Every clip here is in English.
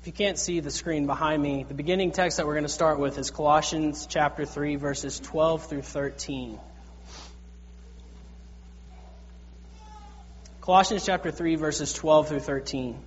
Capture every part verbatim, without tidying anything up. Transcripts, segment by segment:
If you can't see the screen behind me, the beginning text that we're going to start with is Colossians chapter three, verses twelve through thirteen. Colossians chapter three, verses twelve through thirteen.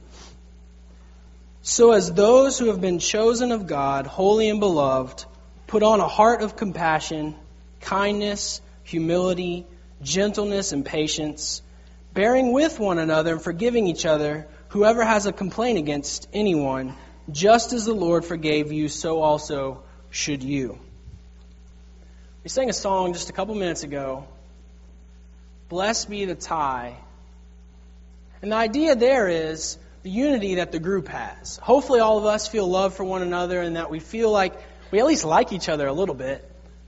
So as those who have been chosen of God, holy and beloved, put on a heart of compassion, kindness, humility, gentleness, and patience, bearing with one another and forgiving each other, whoever has a complaint against anyone, just as the Lord forgave you, so also should you. We sang a song just a couple minutes ago, Blessed be the tie. And the idea there is the unity that the group has. Hopefully all of us feel love for one another and that we feel like we at least like each other a little bit.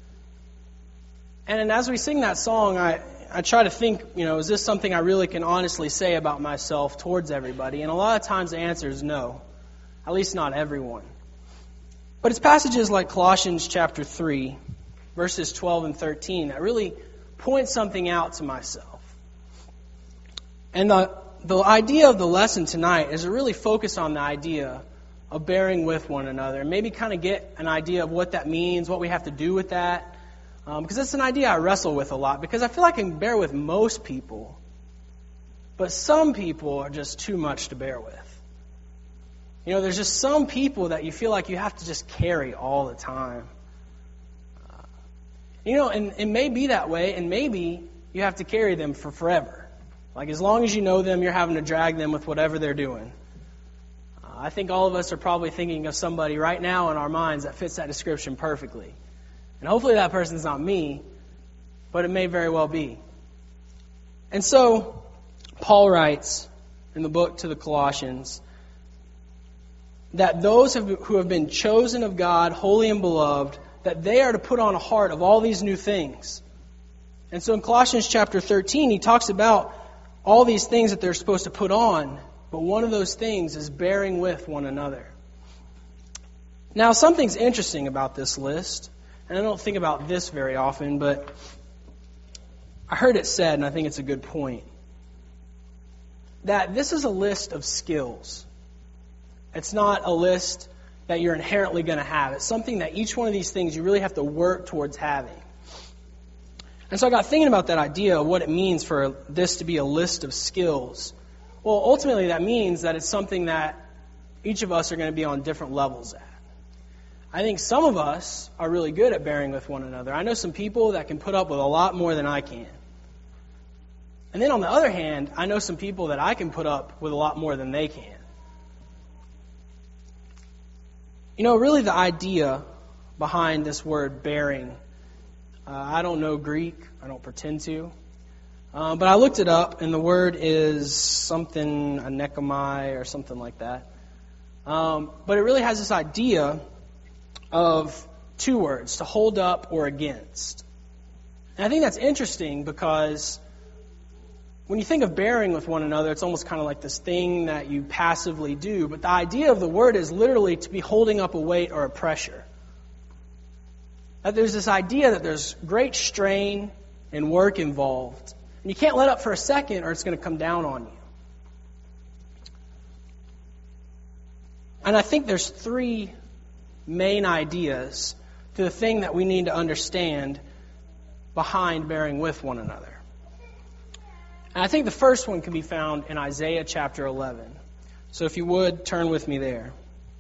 And as we sing that song, I, I try to think, you know, is this something I really can honestly say about myself towards everybody? And a lot of times the answer is no. At least not everyone. But it's passages like Colossians chapter three, verses twelve and thirteen, that really point something out to myself. And the, the idea of the lesson tonight is to really focus on the idea of bearing with one another. And maybe kind of get an idea of what that means, what we have to do with that. Um, because it's an idea I wrestle with a lot, because I feel I can bear with most people, but some people are just too much to bear with. You know, there's just some people that you feel like you have to just carry all the time. Uh, you know, and it may be that way, and maybe you have to carry them for forever. Like as long as you know them, you're having to drag them with whatever they're doing. Uh, I think all of us are probably thinking of somebody right now in our minds that fits that description perfectly. And hopefully that person's not me, but it may very well be. And so, Paul writes in the book to the Colossians that those who have been chosen of God, holy and beloved, that they are to put on a heart of all these new things. And so in Colossians chapter thirteen, he talks about all these things that they're supposed to put on, but one of those things is bearing with one another. Now, something's interesting about this list. And I don't think about this very often, but I heard it said, and I think it's a good point, that this is a list of skills. It's not a list that you're inherently going to have. It's something that each one of these things you really have to work towards having. And so I got thinking about that idea of what it means for this to be a list of skills. Well, ultimately that means that it's something that each of us are going to be on different levels at. I think some of us are really good at bearing with one another. I know some people that can put up with a lot more than I can. And then on the other hand, I know some people that I can put up with a lot more than they can. You know, really the idea behind this word bearing, uh, I don't know Greek. I don't pretend to. Um, but I looked it up, and the word is something, anekomai or something like that. Um, but it really has this idea of two words, to hold up or against. And I think that's interesting because when you think of bearing with one another, it's almost kind of like this thing that you passively do. But the idea of the word is literally to be holding up a weight or a pressure. That there's this idea that there's great strain and work involved. And you can't let up for a second or it's going to come down on you. And I think there's three main ideas to the thing that we need to understand behind bearing with one another. And I think the first one can be found in Isaiah chapter eleven. So if you would, turn with me there.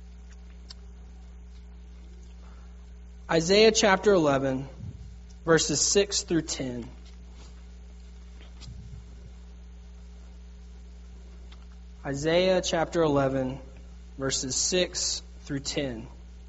Isaiah chapter eleven, verses six through ten. Isaiah chapter eleven, verses six through ten.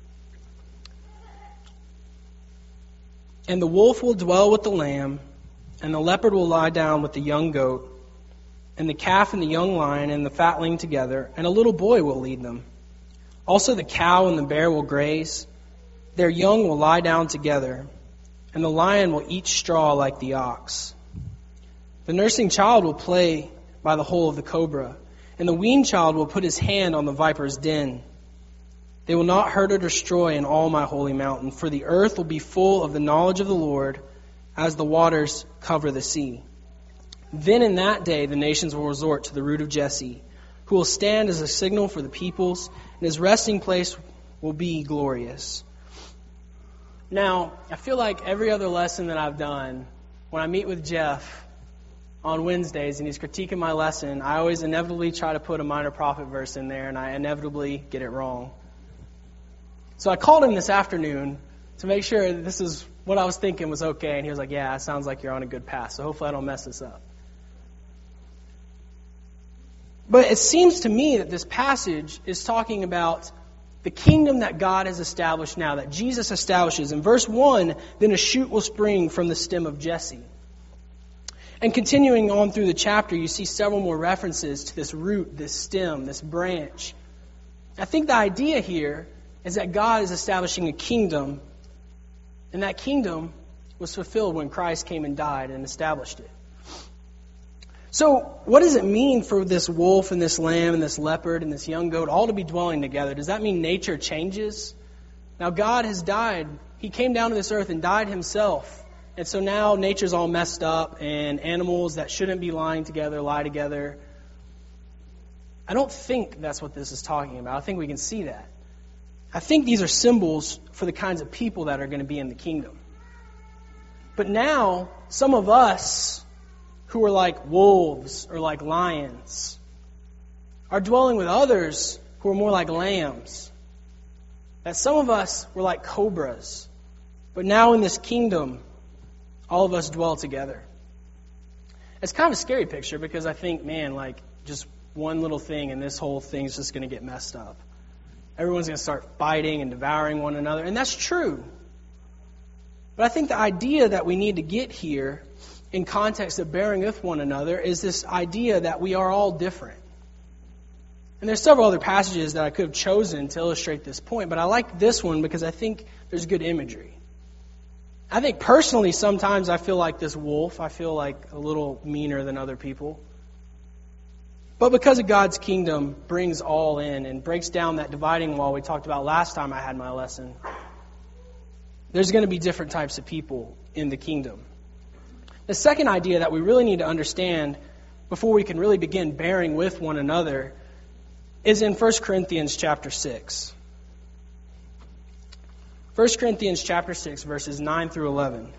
And the wolf will dwell with the lamb, and the leopard will lie down with the young goat, and the calf and the young lion and the fatling together, and a little boy will lead them. Also the cow and the bear will graze, their young will lie down together, and the lion will eat straw like the ox. The nursing child will play by the hole of the cobra, and the weaned child will put his hand on the viper's den. They will not hurt or destroy in all my holy mountain, for the earth will be full of the knowledge of the Lord as the waters cover the sea. Then in that day the nations will resort to the root of Jesse, who will stand as a signal for the peoples, and his resting place will be glorious. Now, I feel like every other lesson that I've done, when I meet with Jeff on Wednesdays and he's critiquing my lesson, I always inevitably try to put a minor prophet verse in there, and I inevitably get it wrong. So I called him this afternoon to make sure that this is what I was thinking was okay, and he was like, yeah, it sounds like you're on a good path, so hopefully I don't mess this up. But it seems to me that this passage is talking about the kingdom that God has established now, that Jesus establishes. In verse one, then a shoot will spring from the stem of Jesse. And continuing on through the chapter, you see several more references to this root, this stem, this branch. I think the idea here is that God is establishing a kingdom, and that kingdom was fulfilled when Christ came and died and established it. So, what does it mean for this wolf and this lamb and this leopard and this young goat all to be dwelling together? Does that mean nature changes? Now, God has died. He came down to this earth and died himself. And so now nature's all messed up, and animals that shouldn't be lying together lie together. I don't think that's what this is talking about. I think we can see that. I think these are symbols for the kinds of people that are going to be in the kingdom. But now, some of us who are like wolves or like lions are dwelling with others who are more like lambs. That some of us were like cobras. But now in this kingdom, all of us dwell together. It's kind of a scary picture because I think, man, like just one little thing and this whole thing's just going to get messed up. Everyone's going to start fighting and devouring one another. And that's true. But I think the idea that we need to get here in context of bearing with one another is this idea that we are all different. And there's several other passages that I could have chosen to illustrate this point, but I like this one because I think there's good imagery. I think personally sometimes I feel like this wolf. I feel like a little meaner than other people. But because of God's kingdom brings all in and breaks down that dividing wall we talked about last time I had my lesson, there's going to be different types of people in the kingdom. The second idea that we really need to understand before we can really begin bearing with one another is in First Corinthians chapter six. First Corinthians chapter six, verses nine through eleven.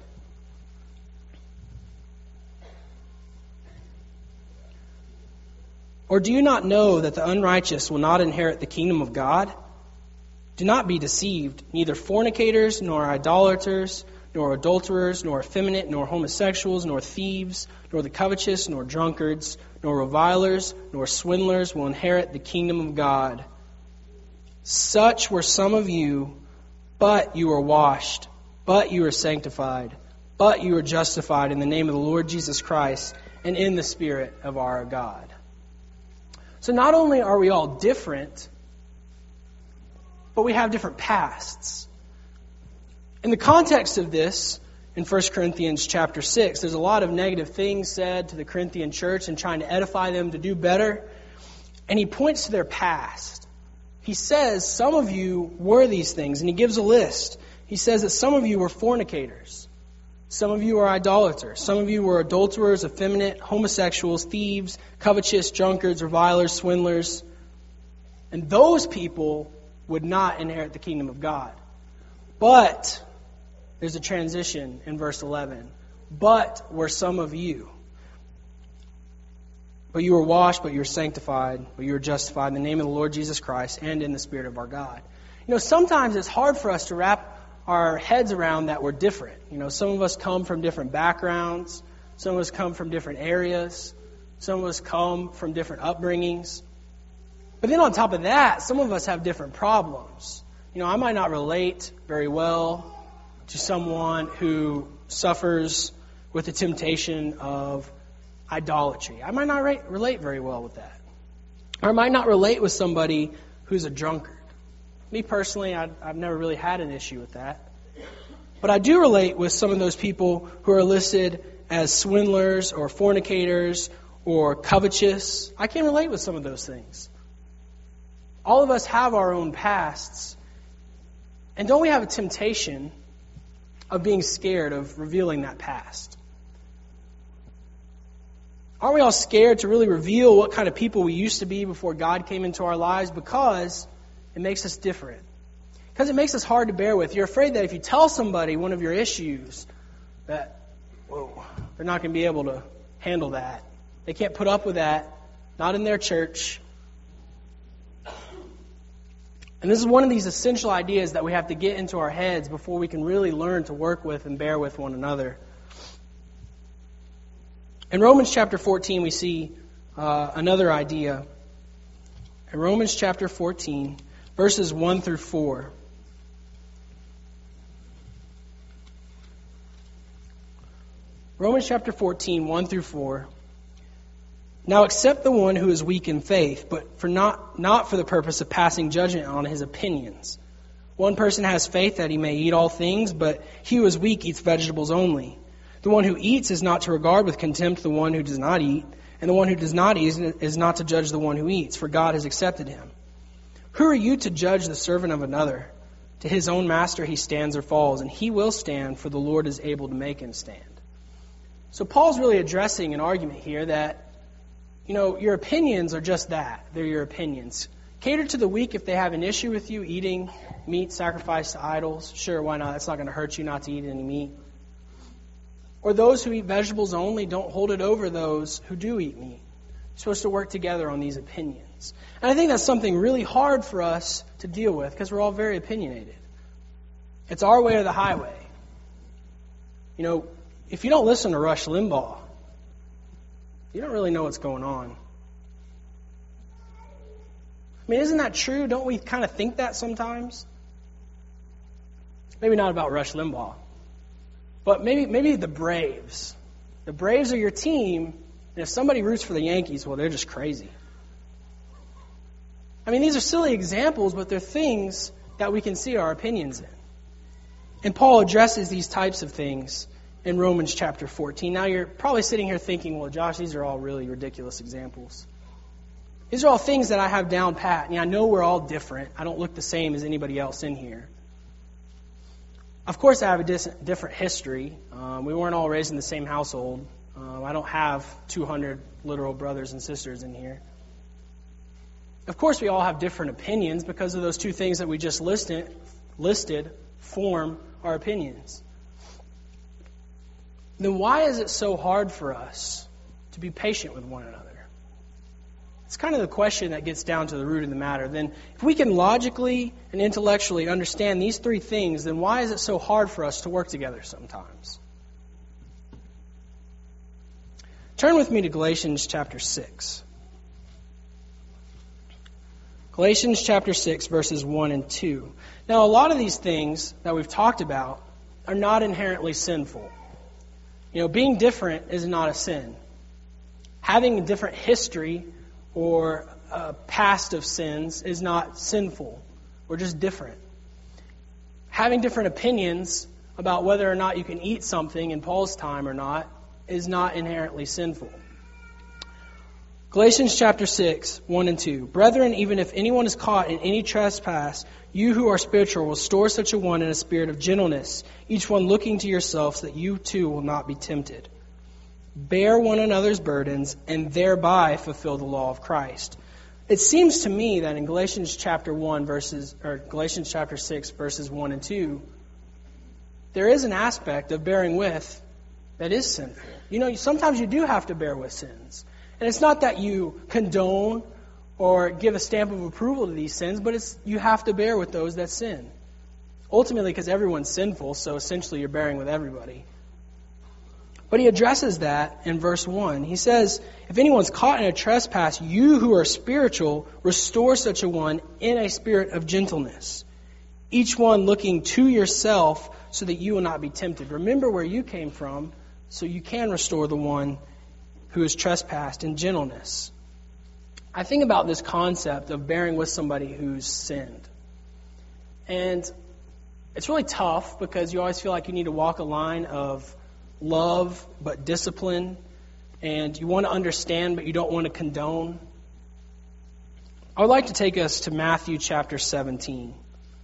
Or do you not know that the unrighteous will not inherit the kingdom of God? Do not be deceived, neither fornicators, nor idolaters, nor adulterers, nor effeminate, nor homosexuals, nor thieves, nor the covetous, nor drunkards, nor revilers, nor swindlers will inherit the kingdom of God. Such were some of you, but you are washed, but you are sanctified, but you are justified in the name of the Lord Jesus Christ and in the Spirit of our God. So not only are we all different, but we have different pasts. In the context of this, in First Corinthians chapter six, there's a lot of negative things said to the Corinthian church and trying to edify them to do better. And he points to their past. He says some of you were these things, and he gives a list. He says that some of you were fornicators. Some of you are idolaters. Some of you were adulterers, effeminate, homosexuals, thieves, covetous, drunkards, revilers, swindlers. And those people would not inherit the kingdom of God. But there's a transition in verse eleven. But were some of you. But you were washed, but you were sanctified, but you were justified in the name of the Lord Jesus Christ and in the Spirit of our God. You know, sometimes it's hard for us to wrap our heads around that we're different. You know, some of us come from different backgrounds. Some of us come from different areas. Some of us come from different upbringings. But then on top of that, some of us have different problems. You know, I might not relate very well to someone who suffers with the temptation of idolatry. I might not re- relate very well with that. Or I might not relate with somebody who's a drunkard. Me personally, I, I've never really had an issue with that. But I do relate with some of those people who are listed as swindlers or fornicators or covetous. I can relate with some of those things. All of us have our own pasts. And don't we have a temptation of being scared of revealing that past? Aren't we all scared to really reveal what kind of people we used to be before God came into our lives? Because it makes us different. Because it makes us hard to bear with. You're afraid that if you tell somebody one of your issues, that, whoa, they're not going to be able to handle that. They can't put up with that. Not in their church. And this is one of these essential ideas that we have to get into our heads before we can really learn to work with and bear with one another. In Romans chapter fourteen, we see uh, another idea. In Romans chapter fourteen, verses one through four. Romans chapter fourteen, one through four. Now accept the one who is weak in faith, but for not, not for the purpose of passing judgment on his opinions. One person has faith that he may eat all things, but he who is weak eats vegetables only. The one who eats is not to regard with contempt the one who does not eat, and the one who does not eat is not to judge the one who eats, for God has accepted him. Who are you to judge the servant of another? To his own master he stands or falls, and he will stand, for the Lord is able to make him stand. So Paul's really addressing an argument here that, you know, your opinions are just that. They're your opinions. Cater to the weak if they have an issue with you eating meat sacrificed to idols. Sure, why not? That's not going to hurt you not to eat any meat. Or those who eat vegetables only, don't hold it over those who do eat meat. You're supposed to work together on these opinions. And I think that's something really hard for us to deal with because we're all very opinionated. It's our way or the highway. You know, if you don't listen to Rush Limbaugh, you don't really know what's going on. I mean, isn't that true? Don't we kind of think that sometimes? Maybe not about Rush Limbaugh. But maybe maybe the Braves. The Braves are your team, and if somebody roots for the Yankees, well, they're just crazy. I mean, these are silly examples, but they're things that we can see our opinions in. And Paul addresses these types of things in Romans chapter fourteen. Now you're probably sitting here thinking, well, Josh, these are all really ridiculous examples. These are all things that I have down pat. And I know we're all different. I don't look the same as anybody else in here. Of course, I have a dis- different history. Um, we weren't all raised in the same household. Um, I don't have two hundred literal brothers and sisters in here. Of course, we all have different opinions because of those two things that we just listed, listed form our opinions. Then why is it so hard for us to be patient with one another? It's kind of the question that gets down to the root of the matter. Then if we can logically and intellectually understand these three things, then why is it so hard for us to work together sometimes? Turn with me to Galatians chapter six. Galatians chapter six, verses one and two. Now, a lot of these things that we've talked about are not inherently sinful. You know, being different is not a sin. Having a different history or a past of sins is not sinful. We're just different. Having different opinions about whether or not you can eat something in Paul's time or not is not inherently sinful. Galatians chapter six, one and two. Brethren, even if anyone is caught in any trespass, you who are spiritual will restore such a one in a spirit of gentleness, each one looking to yourselves that you too will not be tempted. Bear one another's burdens and thereby fulfill the law of Christ. It seems to me that in Galatians chapter one verses or Galatians chapter six verses one and two, there is an aspect of bearing with that is sinful. You know, sometimes you do have to bear with sins. And it's not that you condone or give a stamp of approval to these sins, but it's you have to bear with those that sin. Ultimately, because everyone's sinful, so essentially you're bearing with everybody. But he addresses that in verse one. He says, if anyone's caught in a trespass, you who are spiritual, restore such a one in a spirit of gentleness. Each one looking to yourself so that you will not be tempted. Remember where you came from so you can restore the one who is trespassed in gentleness. I think about this concept of bearing with somebody who's sinned. And it's really tough because you always feel like you need to walk a line of love but discipline. And you want to understand but you don't want to condone. I would like to take us to Matthew chapter seventeen.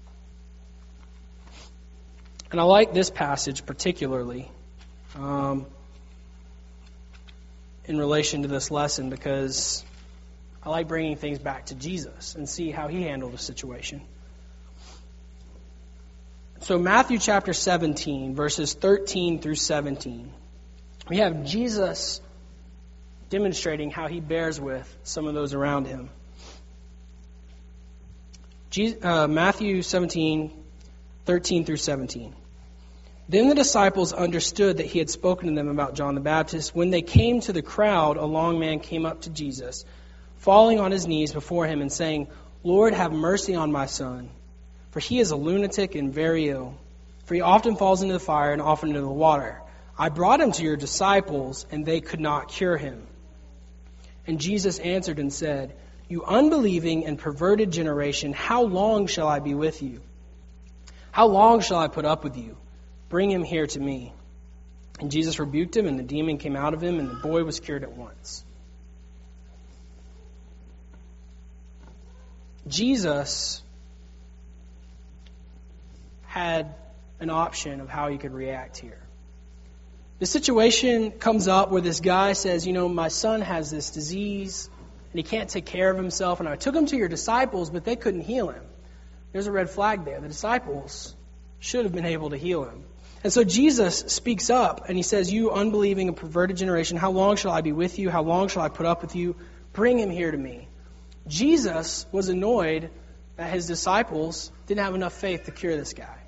And I like this passage particularly. Um, in relation to this lesson because I like bringing things back to Jesus and see how he handled the situation. So Matthew chapter seventeen, verses thirteen through seventeen. We have Jesus demonstrating how he bears with some of those around him. Jesus, uh, Matthew seventeen, thirteen through seventeen. Then the disciples understood that he had spoken to them about John the Baptist. When they came to the crowd, a long man came up to Jesus, falling on his knees before him and saying, "Lord, have mercy on my son, for he is a lunatic and very ill. For he often falls into the fire and often into the water. I brought him to your disciples, and they could not cure him." And Jesus answered and said, "You unbelieving and perverted generation, how long shall I be with you? How long shall I put up with you? Bring him here to me." And Jesus rebuked him, and the demon came out of him, and the boy was cured at once. Jesus had an option of how he could react here. The situation comes up where this guy says, you know, my son has this disease, and he can't take care of himself, and I took him to your disciples, but they couldn't heal him. There's a red flag there. The disciples should have been able to heal him. And so Jesus speaks up and he says, "You unbelieving and perverted generation, how long shall I be with you? How long shall I put up with you? Bring him here to me." Jesus was annoyed that his disciples didn't have enough faith to cure this guy.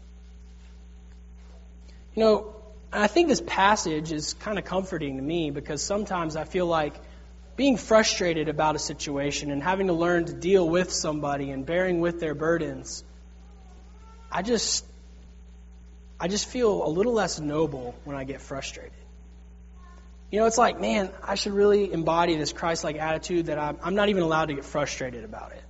You know, I think this passage is kind of comforting to me because sometimes I feel like being frustrated about a situation and having to learn to deal with somebody and bearing with their burdens, I just I just feel a little less noble when I get frustrated. You know, it's like, man, I should really embody this Christ-like attitude that I'm, I'm not even allowed to get frustrated about it.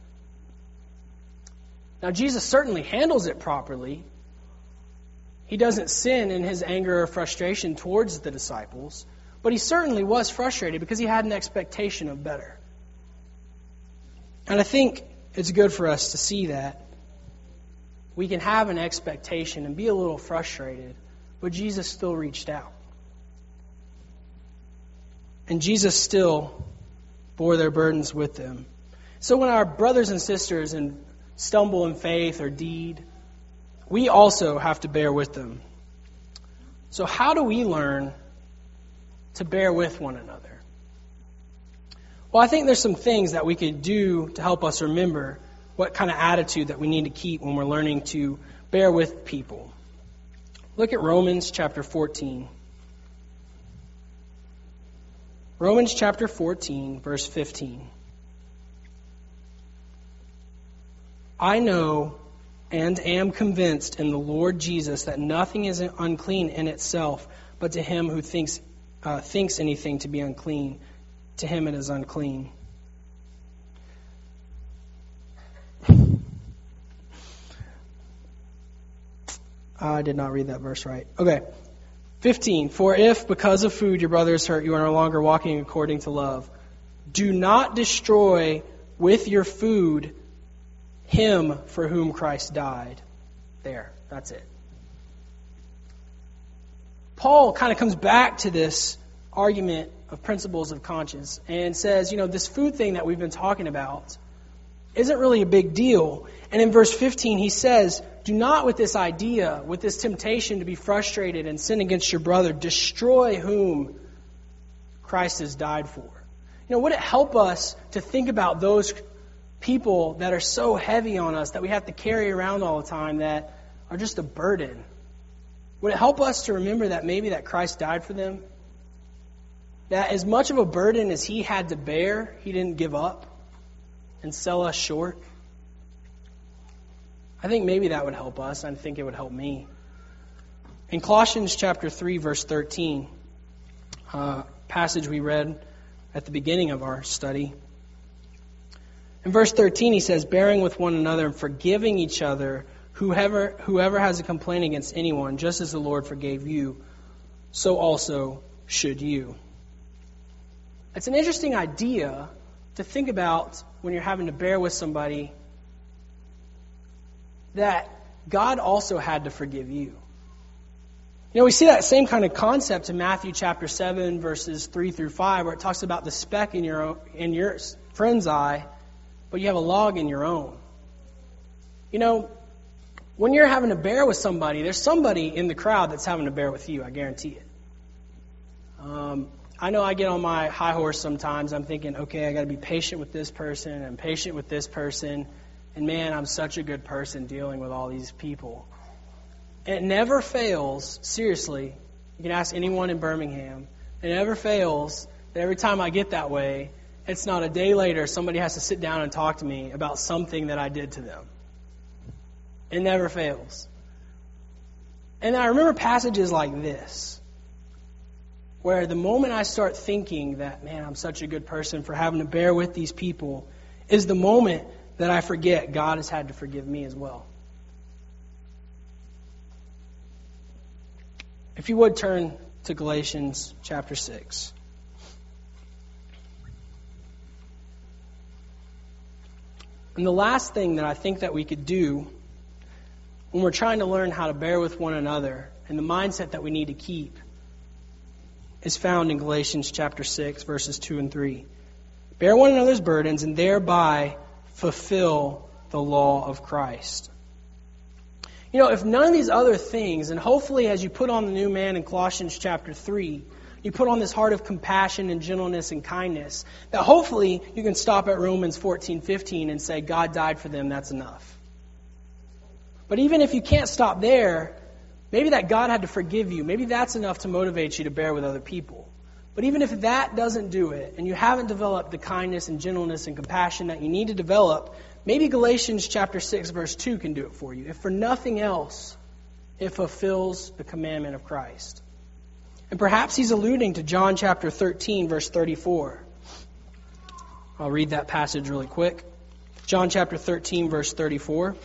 Now, Jesus certainly handles it properly. He doesn't sin in his anger or frustration towards the disciples, but he certainly was frustrated because he had an expectation of better. And I think it's good for us to see that. We can have an expectation and be a little frustrated, but Jesus still reached out. And Jesus still bore their burdens with them. So when our brothers and sisters in stumble in faith or deed, we also have to bear with them. So how do we learn to bear with one another? Well, I think there's some things that we could do to help us remember what kind of attitude that we need to keep when we're learning to bear with people. Look at Romans chapter fourteen. Romans chapter fourteen, verse fifteen. "I know and am convinced in the Lord Jesus that nothing is unclean in itself, but to him who thinks uh, thinks anything to be unclean, to him it is unclean." I did not read that verse right. Okay. fifteen. "For if, because of food, your brother is hurt, you are no longer walking according to love. Do not destroy with your food him for whom Christ died." There. That's it. Paul kind of comes back to this argument of principles of conscience and says, you know, this food thing that we've been talking about isn't really a big deal. And in verse fifteen, he says, do not with this idea, with this temptation to be frustrated and sin against your brother, destroy whom Christ has died for. You know, would it help us to think about those people that are so heavy on us that we have to carry around all the time that are just a burden? Would it help us to remember that maybe that Christ died for them? That as much of a burden as he had to bear, he didn't give up and sell us short? I think maybe that would help us. I think it would help me. In Colossians chapter three, verse thirteen, uh, passage we read at the beginning of our study. In verse thirteen, he says, bearing with one another and forgiving each other, whoever, whoever has a complaint against anyone, just as the Lord forgave you, so also should you. It's an interesting idea to think about when you're having to bear with somebody, that God also had to forgive you. You You know, we see that same kind of concept in Matthew chapter seven, verses three through five, where it talks about the speck in your own, in your friend's eye, but you have a log in your own. You know, when you're having to bear with somebody, there's somebody in the crowd that's having to bear with you, I guarantee it. Um, I know I get on my high horse sometimes. I'm thinking, okay, I got to be patient with this person, and I'm patient with this person, and man, I'm such a good person dealing with all these people. And it never fails, seriously, you can ask anyone in Birmingham, it never fails that every time I get that way, it's not a day later somebody has to sit down and talk to me about something that I did to them. It never fails. And I remember passages like this, where the moment I start thinking that, man, I'm such a good person for having to bear with these people, is the moment that I forget God has had to forgive me as well. If you would turn to Galatians chapter six. And the last thing that I think that we could do when we're trying to learn how to bear with one another, and the mindset that we need to keep, is found in Galatians chapter six, verses two and three. Bear one another's burdens and thereby fulfill the law of Christ. You know, if none of these other things, and hopefully as you put on the new man in Colossians chapter three, you put on this heart of compassion and gentleness and kindness, that hopefully you can stop at Romans fourteen fifteen and say, God died for them, that's enough. But even if you can't stop there, maybe that God had to forgive you. Maybe that's enough to motivate you to bear with other people. But even if that doesn't do it, and you haven't developed the kindness and gentleness and compassion that you need to develop, maybe Galatians chapter six, verse two can do it for you. If for nothing else, it fulfills the commandment of Christ. And perhaps he's alluding to John chapter thirteen, verse thirty-four. I'll read that passage really quick. John chapter thirteen, verse thirty-four.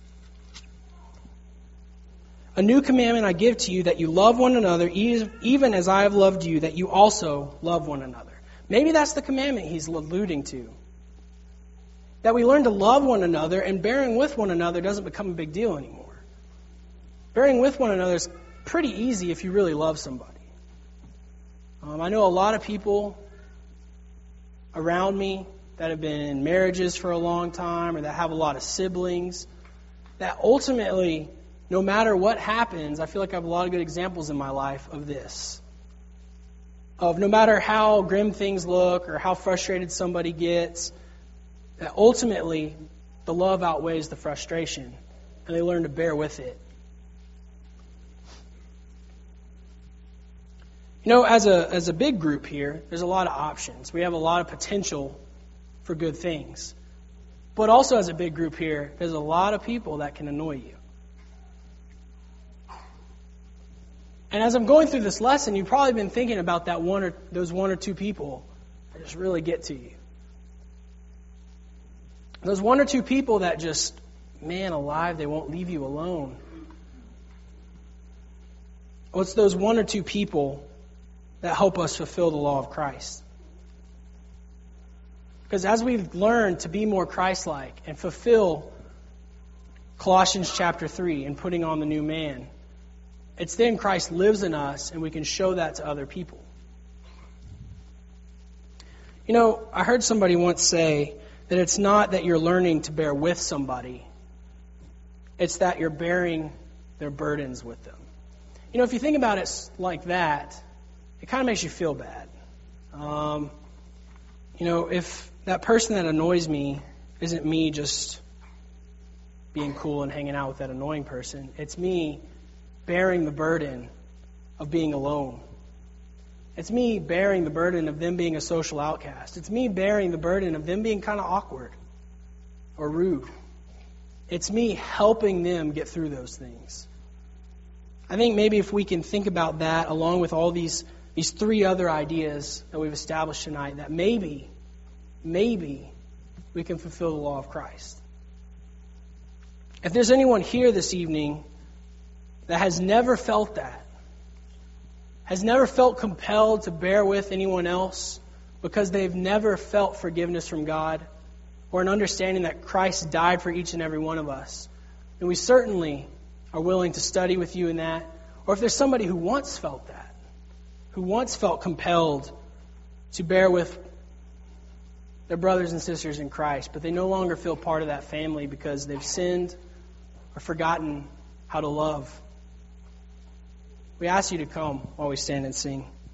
A new commandment I give to you, that you love one another, even as I have loved you, that you also love one another. Maybe that's the commandment he's alluding to. That we learn to love one another, and bearing with one another doesn't become a big deal anymore. Bearing with one another is pretty easy if you really love somebody. Um, I know a lot of people around me that have been in marriages for a long time, or that have a lot of siblings, that ultimately, no matter what happens, I feel like I have a lot of good examples in my life of this. Of no matter how grim things look or how frustrated somebody gets, that ultimately the love outweighs the frustration, and they learn to bear with it. You know, as a as a big group here, there's a lot of options. We have a lot of potential for good things. But also as a big group here, there's a lot of people that can annoy you. And as I'm going through this lesson, you've probably been thinking about that one or those one or two people that just really get to you. Those one or two people that just, man alive, they won't leave you alone. Well, it's those one or two people that help us fulfill the law of Christ. Because as we've learned to be more Christ-like and fulfill Colossians chapter three and putting on the new man, it's then Christ lives in us, and we can show that to other people. You know, I heard somebody once say that it's not that you're learning to bear with somebody. It's that you're bearing their burdens with them. You know, if you think about it like that, it kind of makes you feel bad. Um, you know, if that person that annoys me isn't me just being cool and hanging out with that annoying person, it's me bearing the burden of being alone. It's me bearing the burden of them being a social outcast. It's me bearing the burden of them being kind of awkward or rude. It's me helping them get through those things. I think maybe if we can think about that along with all these, these three other ideas that we've established tonight, that maybe, maybe we can fulfill the law of Christ. If there's anyone here this evening that has never felt that, has never felt compelled to bear with anyone else because they've never felt forgiveness from God or an understanding that Christ died for each and every one of us, then we certainly are willing to study with you in that, Or if there's somebody who once felt that, who once felt compelled to bear with their brothers and sisters in Christ, but they no longer feel part of that family because they've sinned or forgotten how to love. We ask you to come while we stand and sing.